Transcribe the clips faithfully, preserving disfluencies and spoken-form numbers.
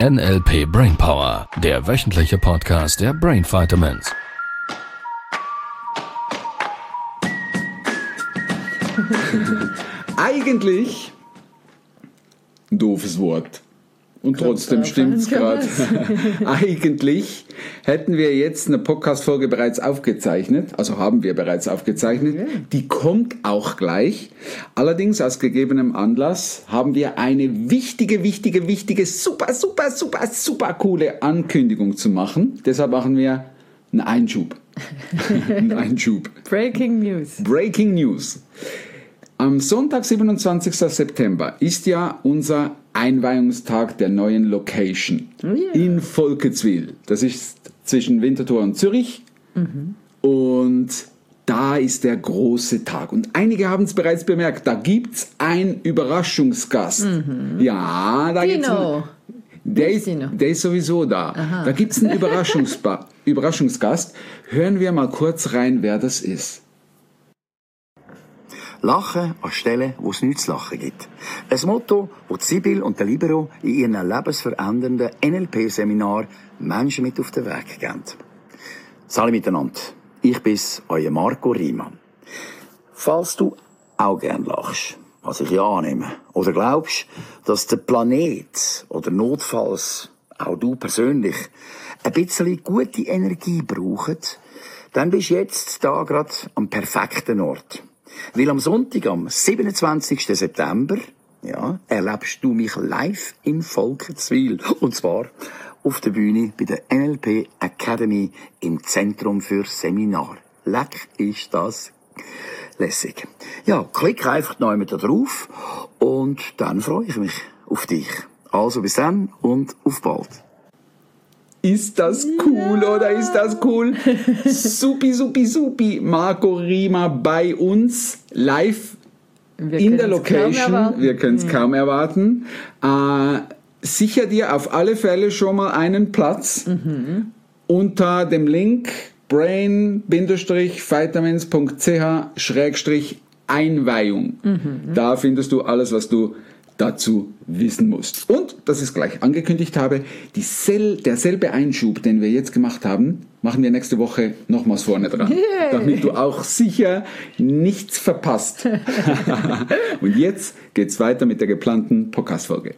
N L P Brainpower, der wöchentliche Podcast der Brain Vitamins. Eigentlich ein doofes Wort. Und trotzdem stimmt es gerade. Eigentlich hätten wir jetzt eine Podcast-Folge bereits aufgezeichnet. Also haben wir bereits aufgezeichnet. Ja. Die kommt auch gleich. Allerdings aus gegebenem Anlass haben wir eine wichtige, wichtige, wichtige, super, super, super, super coole Ankündigung zu machen. Deshalb machen wir einen Einschub. einen Einschub. Breaking News. Breaking News. Am Sonntag, siebenundzwanzigsten September, ist ja unser Einweihungstag der neuen Location yeah. in Volketswil. Das ist zwischen Winterthur und Zürich. Mhm. Und da ist der große Tag. Und einige haben es bereits bemerkt, da gibt es einen Überraschungsgast. Mhm. Ja, da gibt es einen. Der ist, der ist sowieso da. Aha. Da gibt es einen Überraschungsba- Überraschungsgast. Hören wir mal kurz rein, wer das ist. Lachen an Stellen, wo es nichts zu lachen gibt. Ein Motto, das Sibyl und der Libero in ihren lebensverändernden N L P-Seminar Menschen mit auf den Weg geben. Salut miteinander. Ich bin's, euer Marco Riemann. Falls du auch gern lachst, was ich ja annehme, oder glaubst, dass der Planet oder notfalls auch du persönlich ein bisschen gute Energie braucht, dann bist du jetzt da gerade am perfekten Ort. Weil am Sonntag, am siebenundzwanzigsten September, ja, erlebst du mich live in Volketswil. Und zwar auf der Bühne bei der N L P Academy im Zentrum für Seminar. Leck, ist das lässig. Ja, klick einfach noch einmal da drauf und dann freue ich mich auf dich. Also bis dann und auf bald. Ist das cool, ja. Oder ist das cool? Supi, supi, supi. Marco Riemann bei uns live wir in der Location. Wir können es ja. kaum erwarten. Äh, sicher dir auf alle Fälle schon mal einen Platz mhm. unter dem Link brain vitamins punkt c h schrägstrich Einweihung. Mhm. Da findest du alles, was du dazu wissen musst. Und, dass ich es gleich angekündigt habe, diesel, derselbe Einschub, den wir jetzt gemacht haben, machen wir nächste Woche nochmals vorne dran. Yeah. Damit du auch sicher nichts verpasst. Und jetzt geht's weiter mit der geplanten Podcast-Folge.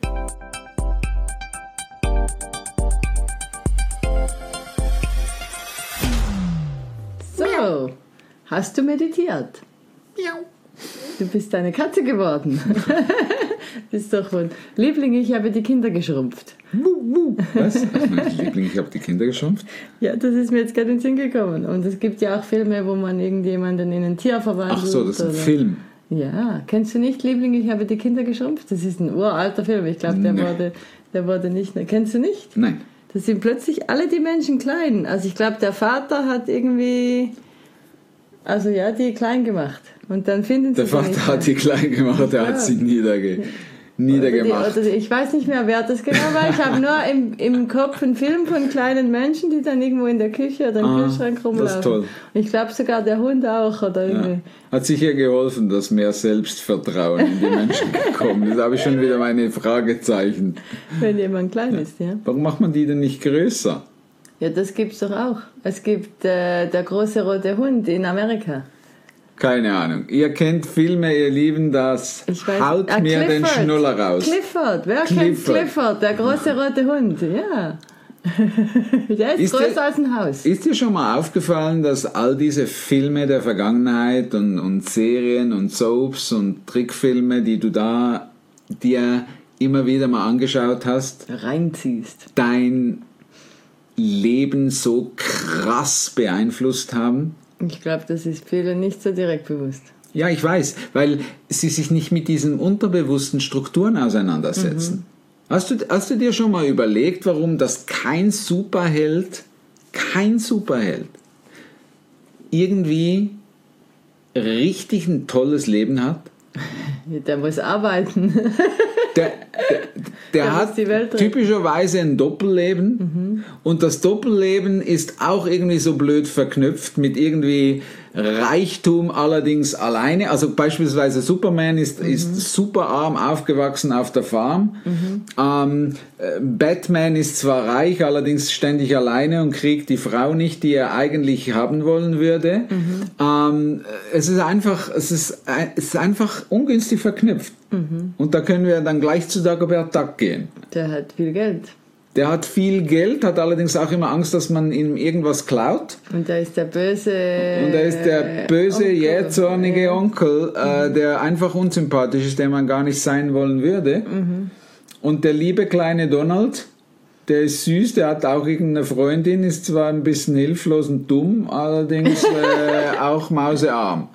So, hast du meditiert? Ja. Du bist eine Katze geworden. Bist doch wohl. Liebling, ich habe die Kinder geschrumpft. Was? Was meinst du, Liebling, ich habe die Kinder geschrumpft? Ja, das ist mir jetzt gerade in den Sinn gekommen. Und es gibt ja auch Filme, wo man irgendjemanden in ein Tier verwandelt. Ach so, das ist ein oder? Film. Ja, kennst du nicht, Liebling, ich habe die Kinder geschrumpft? Das ist ein uralter Film. Ich glaube, der, nee. wurde, der wurde nicht... Kennst du nicht? Nein. Da sind plötzlich alle die Menschen klein. Also ich glaube, der Vater hat irgendwie... Also ja, die klein gemacht. Und dann finden sie Der Vater hat die klein gemacht, er ja. hat sie niederge, niedergemacht. Oder die, oder ich weiß nicht mehr, wer das genau war. Ich habe nur im, im Kopf einen Film von kleinen Menschen, die dann irgendwo in der Küche oder im ah, Kühlschrank rumlaufen. Das ist toll. Und ich glaube sogar der Hund auch. Oder ja. Hat sicher geholfen, dass mehr Selbstvertrauen in die Menschen gekommen ist. Da habe ich schon wieder meine Fragezeichen. Wenn jemand klein ja. ist, ja. Warum macht man die denn nicht größer? Ja, das gibt's doch auch. Es gibt äh, der große rote Hund in Amerika. Keine Ahnung. Ihr kennt Filme, ihr Lieben, das weiß, haut ah, mir Clifford. Den Schnuller raus. Clifford, wer Clifford. kennt Clifford? Der große rote Hund, ja. Der ist, ist größer dir, als ein Haus. Ist dir schon mal aufgefallen, dass all diese Filme der Vergangenheit und, und Serien und Soaps und Trickfilme, die du da dir immer wieder mal angeschaut hast, reinziehst, dein Leben so krass beeinflusst haben? Ich glaube, das ist vielen nicht so direkt bewusst. Ja, ich weiß, weil sie sich nicht mit diesen unterbewussten Strukturen auseinandersetzen. Mhm. Hast du, hast du dir schon mal überlegt, warum das kein Superheld, kein Superheld irgendwie richtig ein tolles Leben hat? Der muss arbeiten. der, der, der hat typischerweise ein Doppelleben mhm. und das Doppelleben ist auch irgendwie so blöd verknüpft mit irgendwie Reichtum, allerdings alleine. Also beispielsweise Superman ist, mhm. ist super arm aufgewachsen auf der Farm. Mhm. Ähm, Batman ist zwar reich, allerdings ständig alleine und kriegt die Frau nicht, die er eigentlich haben wollen würde. Mhm. Ähm, es ist einfach, es ist, es ist einfach ungünstig verknüpft. Mhm. Und da können wir dann gleich zu Dagobert Duck gehen. Der hat viel Geld. Der hat viel Geld, hat allerdings auch immer Angst, dass man ihm irgendwas klaut. Und da ist der böse Und da ist der böse, jähzornige ja. Onkel, äh, mhm. der einfach unsympathisch ist, der man gar nicht sein wollen würde. Mhm. Und der liebe kleine Donald, der ist süß, der hat auch irgendeine Freundin, ist zwar ein bisschen hilflos und dumm, allerdings äh, auch mausearm.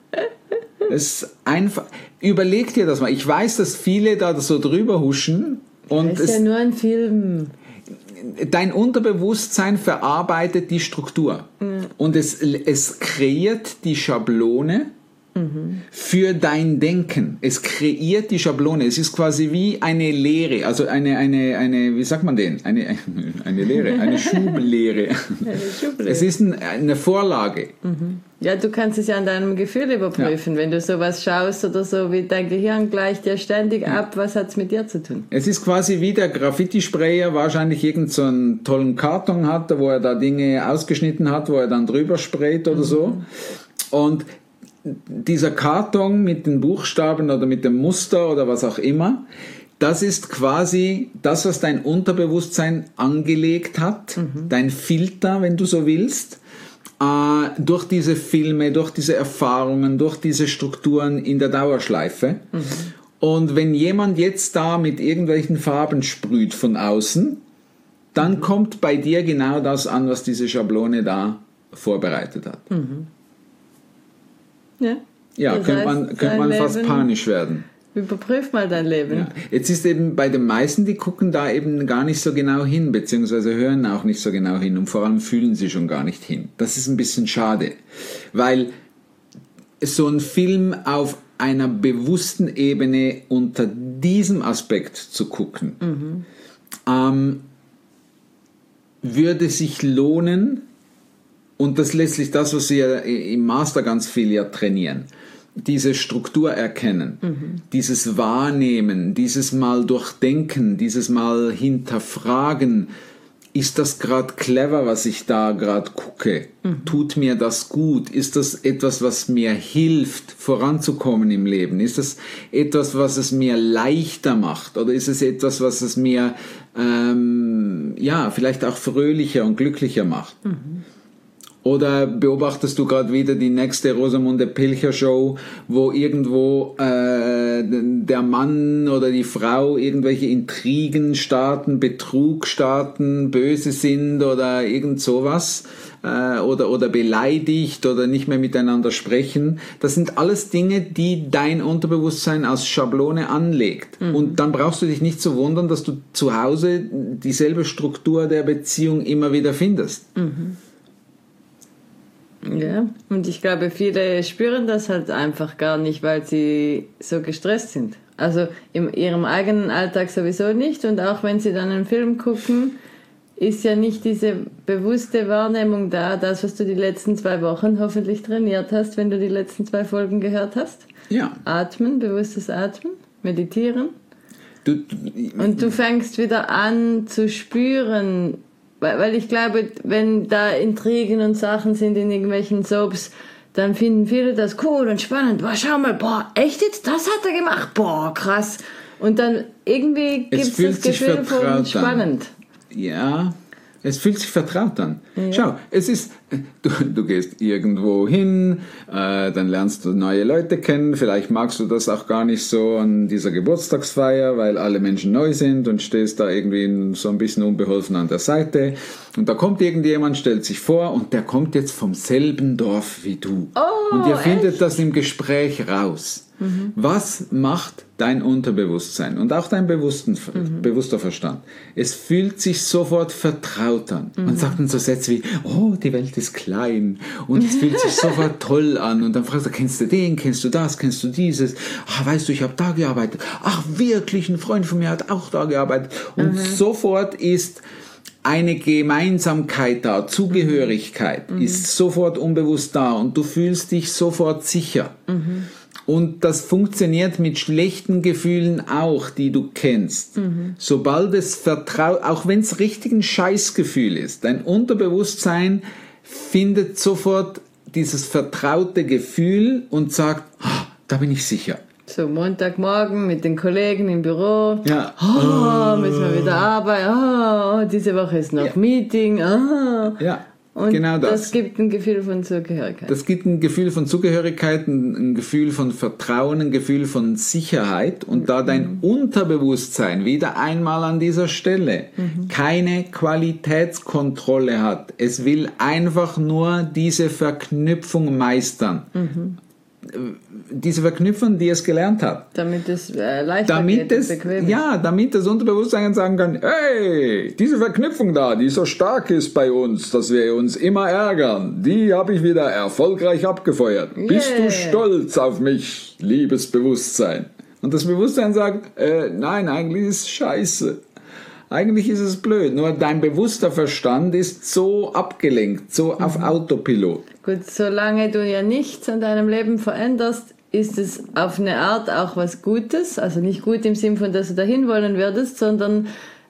Es ist einfach, überleg dir das mal. Ich weiß, dass viele da so drüber huschen. Und das ist es, ja nur ein Film. Dein Unterbewusstsein verarbeitet die Struktur. Mhm. Und es, es kreiert die Schablone mhm. für dein Denken. Es kreiert die Schablone. Es ist quasi wie eine Lehre, also eine, eine, eine wie sagt man denn? Eine, eine Lehre, eine Schublehre. Eine Schublehre. Es ist ein, eine Vorlage. Mhm. Ja, du kannst es ja an deinem Gefühl überprüfen. Ja. Wenn du sowas schaust oder so, wie dein Gehirn gleicht dir ständig ja. ab, was hat es mit dir zu tun? Es ist quasi wie der Graffiti-Sprayer wahrscheinlich irgend so einen tollen Karton hat, wo er da Dinge ausgeschnitten hat, wo er dann drüber sprayt oder mhm. so. Und dieser Karton mit den Buchstaben oder mit dem Muster oder was auch immer, das ist quasi das, was dein Unterbewusstsein angelegt hat, mhm. dein Filter, wenn du so willst, äh, durch diese Filme, durch diese Erfahrungen, durch diese Strukturen in der Dauerschleife. Mhm. Und wenn jemand jetzt da mit irgendwelchen Farben sprüht von außen, dann mhm. kommt bei dir genau das an, was diese Schablone da vorbereitet hat. Mhm. Ja, ja könnte man, könnte man fast panisch werden. Überprüf mal dein Leben. Ja. Jetzt ist eben bei den meisten, die gucken da eben gar nicht so genau hin, beziehungsweise hören auch nicht so genau hin und vor allem fühlen sie schon gar nicht hin. Das ist ein bisschen schade, weil so ein Film auf einer bewussten Ebene unter diesem Aspekt zu gucken, mhm. ähm, würde sich lohnen, und das ist letztlich das, was wir im Master ganz viel ja trainieren. Diese Struktur erkennen, mhm. dieses Wahrnehmen, dieses Mal durchdenken, dieses Mal hinterfragen. Ist das gerade clever, was ich da gerade gucke? Mhm. Tut mir das gut? Ist das etwas, was mir hilft, voranzukommen im Leben? Ist das etwas, was es mir leichter macht? Oder ist es etwas, was es mir ähm, ja, vielleicht auch fröhlicher und glücklicher macht? Mhm. Oder beobachtest du gerade wieder die nächste Rosamunde Pilcher Show, wo irgendwo äh, der Mann oder die Frau irgendwelche Intrigen starten, Betrug starten, böse sind oder irgend sowas äh, oder, oder beleidigt oder nicht mehr miteinander sprechen. Das sind alles Dinge, die dein Unterbewusstsein als Schablone anlegt. Mhm. Und dann brauchst du dich nicht zu wundern, dass du zu Hause dieselbe Struktur der Beziehung immer wieder findest. Mhm. Ja, und ich glaube, viele spüren das halt einfach gar nicht, weil sie so gestresst sind. Also in ihrem eigenen Alltag sowieso nicht, und auch wenn sie dann einen Film gucken, ist ja nicht diese bewusste Wahrnehmung da, das, was du die letzten zwei Wochen hoffentlich trainiert hast, wenn du die letzten zwei Folgen gehört hast. Ja. Atmen, bewusstes Atmen, meditieren. Du, du, und du fängst wieder an zu spüren, weil ich glaube, wenn da Intrigen und Sachen sind in irgendwelchen Soaps, dann finden viele das cool und spannend. Boah, schau mal, boah, echt jetzt? Das hat er gemacht? Boah, krass. Und dann irgendwie gibt es das Gefühl von spannend. An. Ja, es fühlt sich vertraut an. Ja. Schau, es ist, du, du gehst irgendwo hin, äh, dann lernst du neue Leute kennen, vielleicht magst du das auch gar nicht so an dieser Geburtstagsfeier, weil alle Menschen neu sind und stehst da irgendwie so ein bisschen unbeholfen an der Seite und da kommt irgendjemand, stellt sich vor und der kommt jetzt vom selben Dorf wie du. Oh, und ihr findet echt? das im Gespräch raus. Mhm. Was macht dein Unterbewusstsein und auch dein bewussten, mhm. bewusster Verstand? Es fühlt sich sofort vertraut an. Man mhm. sagt dann so Sätze wie, oh, die Welt ist ist klein und es fühlt sich sofort toll an und dann fragst du, kennst du den, kennst du das, kennst du dieses, ach, weißt du, ich habe da gearbeitet, ach wirklich, ein Freund von mir hat auch da gearbeitet und mhm. sofort ist eine Gemeinsamkeit da, Zugehörigkeit mhm. ist sofort unbewusst da und du fühlst dich sofort sicher. Mhm. Und das funktioniert mit schlechten Gefühlen auch, die du kennst. Mhm. Sobald es vertraut, auch wenn es richtig ein Scheißgefühl ist, dein Unterbewusstsein findet sofort dieses vertraute Gefühl und sagt, oh, da bin ich sicher. So Montagmorgen mit den Kollegen im Büro. Ja. Oh, müssen wir wieder arbeiten. Oh, diese Woche ist noch ja. Meeting. Oh. Ja. Und genau das. das gibt ein Gefühl von Zugehörigkeit. Das gibt ein Gefühl von Zugehörigkeit, ein, ein Gefühl von Vertrauen, ein Gefühl von Sicherheit. Und da dein mhm. Unterbewusstsein wieder einmal an dieser Stelle mhm. keine Qualitätskontrolle hat, es will einfach nur diese Verknüpfung meistern. Mhm. Diese Verknüpfung, die es gelernt hat. Damit es äh, leichter damit geht es, und bequem ist. Ja, damit das Unterbewusstsein sagen kann, hey, diese Verknüpfung da, die so stark ist bei uns, dass wir uns immer ärgern, die habe ich wieder erfolgreich abgefeuert. Yeah. Bist du stolz auf mich, liebes Bewusstsein? Und das Bewusstsein sagt, äh, nein, eigentlich ist es scheiße. Eigentlich ist es blöd, nur dein bewusster Verstand ist so abgelenkt, so mhm. auf Autopilot. Gut, solange du ja nichts an deinem Leben veränderst, ist es auf eine Art auch was Gutes. Also nicht gut im Sinn von, dass du dahin wollen würdest, sondern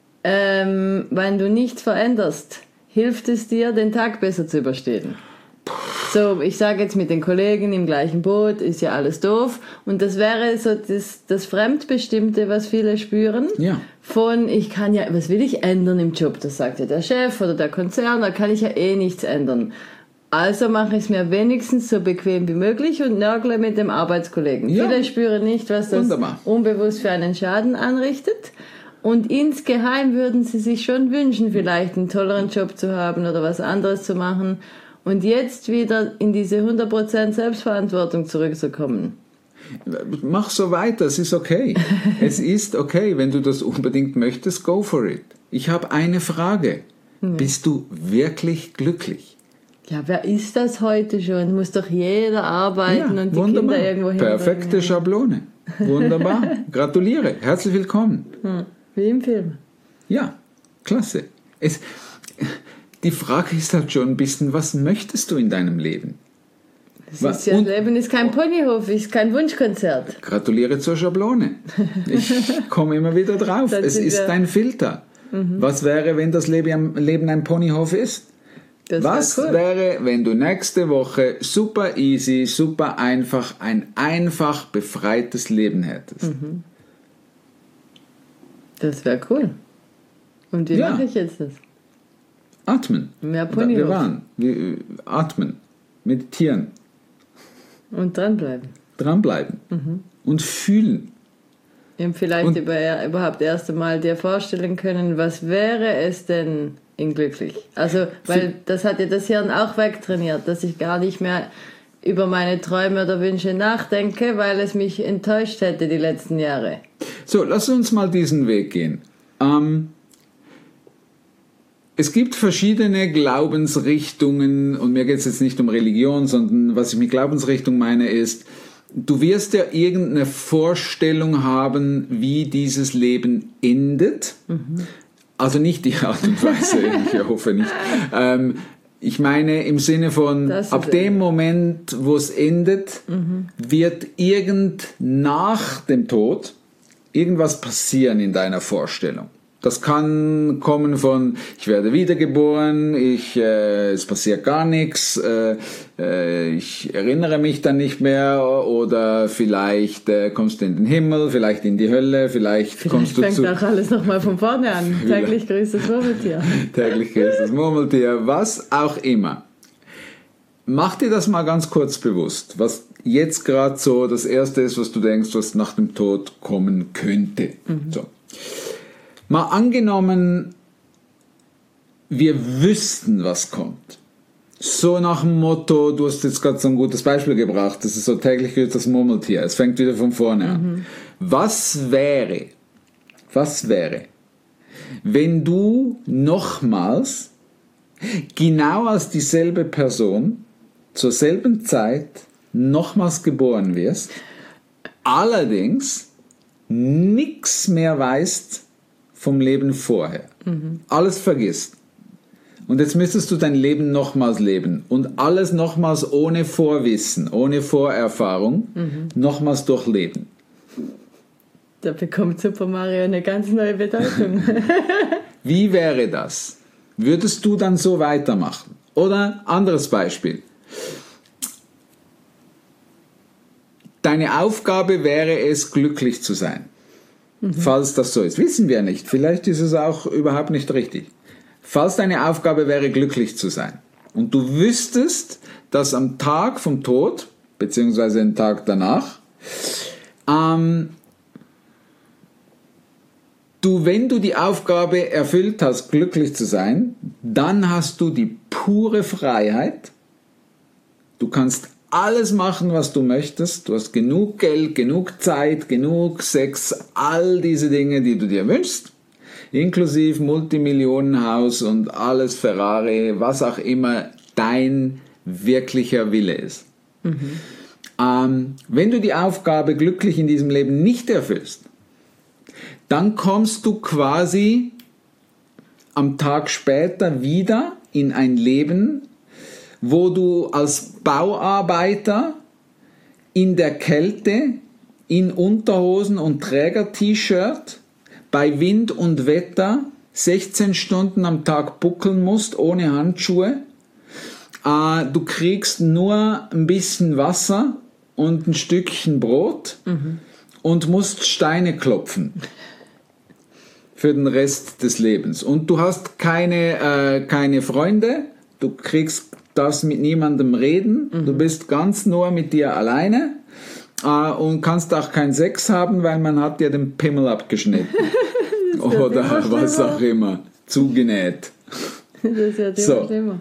ähm, wenn du nichts veränderst, hilft es dir, den Tag besser zu überstehen. So, ich sage jetzt mit den Kollegen im gleichen Boot, ist ja alles doof. Und das wäre so das, das Fremdbestimmte, was viele spüren. Ja. Von, ich kann ja, was will ich ändern im Job? Das sagt ja der Chef oder der Konzern, da kann ich ja eh nichts ändern. Also mache ich es mir wenigstens so bequem wie möglich und nörgle mit dem Arbeitskollegen. Ja. Viele spüren nicht, was das Wunderbar. Unbewusst für einen Schaden anrichtet. Und insgeheim würden sie sich schon wünschen, vielleicht einen tolleren Job zu haben oder was anderes zu machen. Und jetzt wieder in diese hundert Prozent Selbstverantwortung zurückzukommen. Mach so weiter, es ist okay. Es ist okay, wenn du das unbedingt möchtest, go for it. Ich habe eine Frage. Hm. Bist du wirklich glücklich? Ja, wer ist das heute schon? Muss doch jeder arbeiten ja, und die wunderbar. Kinder irgendwo hinbringen. Perfekte Schablone. Wunderbar. Gratuliere. Herzlich willkommen. Hm. Wie im Film. Ja, klasse. Es... Die Frage ist halt schon ein bisschen, was möchtest du in deinem Leben? Das ist ja, Leben ist kein Ponyhof, ist kein Wunschkonzert. Gratuliere zur Schablone. Ich komme immer wieder drauf. Es ist ja dein Filter. Mhm. Was wäre, wenn das Leben ein Ponyhof ist? Das was wär cool. wäre, wenn du nächste Woche super easy, super einfach, ein einfach befreites Leben hättest? Mhm. Das wäre cool. Und wie ja. mache ich jetzt das? Atmen. Mehr Ponyhof. Wir waren. Wir atmen. Meditieren. Und dranbleiben. Dranbleiben. Mhm. Und fühlen. Und vielleicht und über, überhaupt erst einmal dir vorstellen können, was wäre es denn in glücklich? Also, weil das hat ja das Hirn auch wegtrainiert, dass ich gar nicht mehr über meine Träume oder Wünsche nachdenke, weil es mich enttäuscht hätte die letzten Jahre. So, lass uns mal diesen Weg gehen. Ähm, Es gibt verschiedene Glaubensrichtungen und mir geht es jetzt nicht um Religion, sondern was ich mit Glaubensrichtung meine ist, du wirst ja irgendeine Vorstellung haben, wie dieses Leben endet. Mhm. Also nicht die Art und Weise, ich hoffe nicht. Ähm, ich meine im Sinne von, ab dem Moment, wo es endet, mhm. wird irgend nach dem Tod irgendwas passieren in deiner Vorstellung. Das kann kommen von, ich werde wiedergeboren, ich, äh, es passiert gar nichts, äh, äh, ich erinnere mich dann nicht mehr oder vielleicht äh, kommst du in den Himmel, vielleicht in die Hölle, vielleicht, vielleicht kommst du zu... Vielleicht fängt auch alles nochmal von vorne an. Täglich grüßt das Murmeltier. Täglich grüßt das Murmeltier, was auch immer. Mach dir das mal ganz kurz bewusst, was jetzt gerade so das Erste ist, was du denkst, was nach dem Tod kommen könnte. Mhm. So. Mal angenommen, wir wüssten, was kommt. So nach dem Motto, du hast jetzt gerade so ein gutes Beispiel gebracht, das ist so täglich grüßt das Murmeltier, es fängt wieder von vorne an. Mhm. Was wäre, was wäre, wenn du nochmals genau als dieselbe Person zur selben Zeit nochmals geboren wirst, allerdings nichts mehr weißt vom Leben vorher. Mhm. Alles vergisst. Und jetzt müsstest du dein Leben nochmals leben und alles nochmals ohne Vorwissen, ohne Vorerfahrung, mhm. nochmals durchleben. Da bekommt Super Mario eine ganz neue Bedeutung. Wie wäre das? Würdest du dann so weitermachen? Oder anderes Beispiel. Deine Aufgabe wäre es, glücklich zu sein. Mhm. Falls das so ist. Wissen wir nicht. Vielleicht ist es auch überhaupt nicht richtig. Falls deine Aufgabe wäre, glücklich zu sein und du wüsstest, dass am Tag vom Tod, beziehungsweise den Tag danach, ähm, du, wenn du die Aufgabe erfüllt hast, glücklich zu sein, dann hast du die pure Freiheit. Du kannst alles machen, was du möchtest. Du hast genug Geld, genug Zeit, genug Sex, all diese Dinge, die du dir wünschst. Inklusive Multimillionenhaus und alles Ferrari, was auch immer dein wirklicher Wille ist. Mhm. Ähm, wenn du die Aufgabe glücklich in diesem Leben nicht erfüllst, dann kommst du quasi am Tag später wieder in ein Leben, wo du als Bauarbeiter in der Kälte, in Unterhosen und Träger-T-Shirt, bei Wind und Wetter sechzehn Stunden am Tag buckeln musst, ohne Handschuhe. Äh, du kriegst nur ein bisschen Wasser und ein Stückchen Brot mhm. und musst Steine klopfen für den Rest des Lebens. Und du hast keine, äh, keine Freunde, du kriegst, darfst mit niemandem reden, mhm. du bist ganz nur mit dir alleine. Uh, und kannst auch keinen Sex haben, weil man hat dir den Pimmel abgeschnitten. Oder was auch immer. Zugenäht. Das ist ja so. Schlimmer.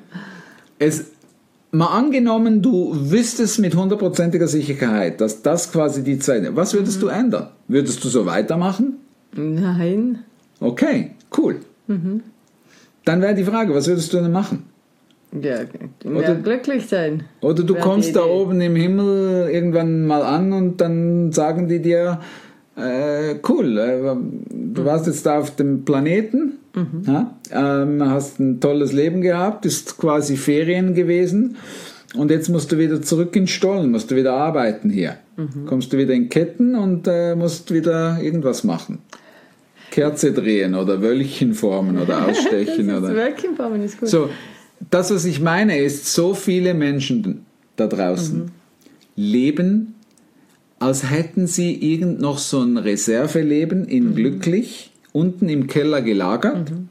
Es, mal angenommen, du wüsstest mit hundertprozentiger Sicherheit, dass das quasi die Zeit ist. Was würdest mhm. du ändern? Würdest du so weitermachen? Nein. Okay, cool. Mhm. Dann wäre die Frage, was würdest du denn machen? Ja, oder glücklich sein. Oder du kommst da oben im Himmel irgendwann mal an und dann sagen die dir, äh, cool, äh, du mhm. warst jetzt da auf dem Planeten, mhm. ja, ähm, hast ein tolles Leben gehabt, ist quasi Ferien gewesen und jetzt musst du wieder zurück in den Stollen, musst du wieder arbeiten hier. Mhm. Kommst du wieder in Ketten und äh, musst wieder irgendwas machen. Kerze drehen oder Wölkchen formen oder ausstechen. das ist oder Wölkchen formen ist gut. So, das, was ich meine, ist, so viele Menschen da draußen mhm. leben, als hätten sie irgend noch so ein Reserveleben in mhm. glücklich, unten im Keller gelagert, mhm.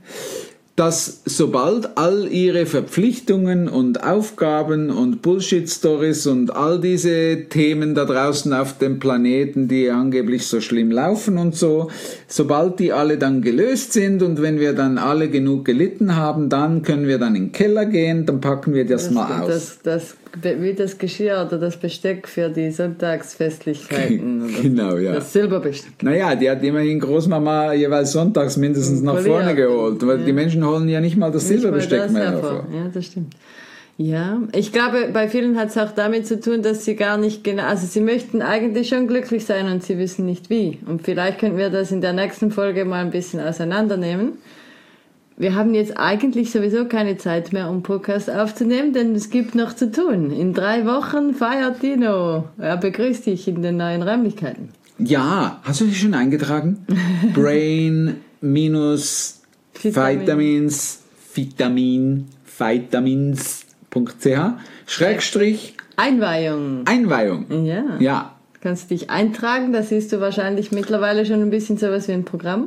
dass sobald all ihre Verpflichtungen und Aufgaben und Bullshit-Stories und all diese Themen da draußen auf dem Planeten, die angeblich so schlimm laufen und so, sobald die alle dann gelöst sind und wenn wir dann alle genug gelitten haben, dann können wir dann in den Keller gehen, dann packen wir das, das mal aus. Das, das, wie das Geschirr oder das Besteck für die Sonntagsfestlichkeiten. Genau, ja. Das Silberbesteck. Naja, die hat immerhin Großmama jeweils sonntags mindestens nach vorne geholt, weil ja. die Menschen holen ja nicht mal das nicht Silberbesteck das mehr hervor. hervor. Ja, das stimmt. Ja, ich glaube, bei vielen hat es auch damit zu tun, dass sie gar nicht genau, also sie möchten eigentlich schon glücklich sein und sie wissen nicht wie. Und vielleicht könnten wir das in der nächsten Folge mal ein bisschen auseinandernehmen. Wir haben jetzt eigentlich sowieso keine Zeit mehr, um Podcast aufzunehmen, denn es gibt noch zu tun. In drei Wochen feiert Dino. Er begrüßt dich in den neuen Räumlichkeiten. Ja, hast du dich schon eingetragen? Brain minus Vitamins, Vitamin, Vitamins punkt c h Schrägstrich Einweihung. Einweihung. Ja. Ja. Kannst dich eintragen, da siehst du wahrscheinlich mittlerweile schon ein bisschen sowas wie ein Programm.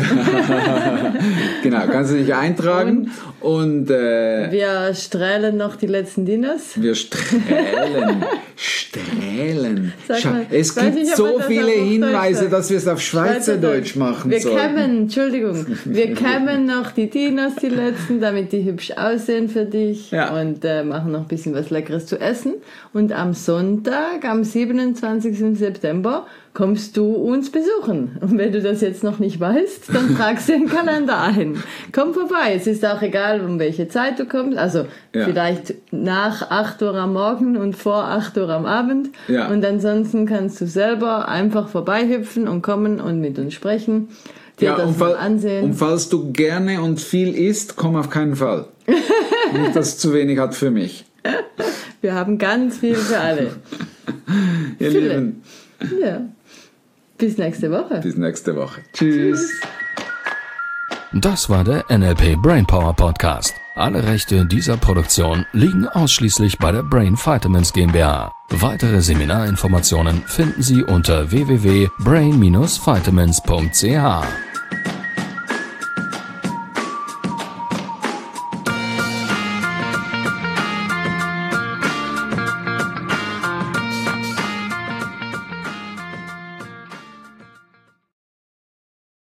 Genau, kannst du dich eintragen und, und äh, wir strählen noch die letzten Dinos. Wir strählen, strählen. Mal, es gibt nicht, so viele Hinweise, dass wir es auf Schweizerdeutsch machen wir sollen. Wir kämmen, Entschuldigung, wir kämmen noch die Dinos, die letzten, damit die hübsch aussehen für dich ja. und äh, machen noch ein bisschen was Leckeres zu essen. Und am Sonntag, am siebenundzwanzigsten diesem September kommst du uns besuchen. Und wenn du das jetzt noch nicht weißt, dann tragst du den Kalender ein. Komm vorbei. Es ist auch egal, um welche Zeit du kommst. Also ja. vielleicht nach acht Uhr am Morgen und vor acht Uhr am Abend. Ja. Und ansonsten kannst du selber einfach vorbeihüpfen und kommen und mit uns sprechen. Dir ja, das und, mal fall, ansehen. Und falls du gerne und viel isst, komm auf keinen Fall. Nicht, dass es zu wenig hat für mich. Wir haben ganz viel für alle. Ihr Lieben. Ja. Bis nächste Woche. Bis nächste Woche. Tschüss. Das war der N L P Brainpower Podcast. Alle Rechte dieser Produktion liegen ausschließlich bei der Brain Vitamins GmbH. Weitere Seminarinformationen finden Sie unter w w w punkt brain dash vitamins punkt c h.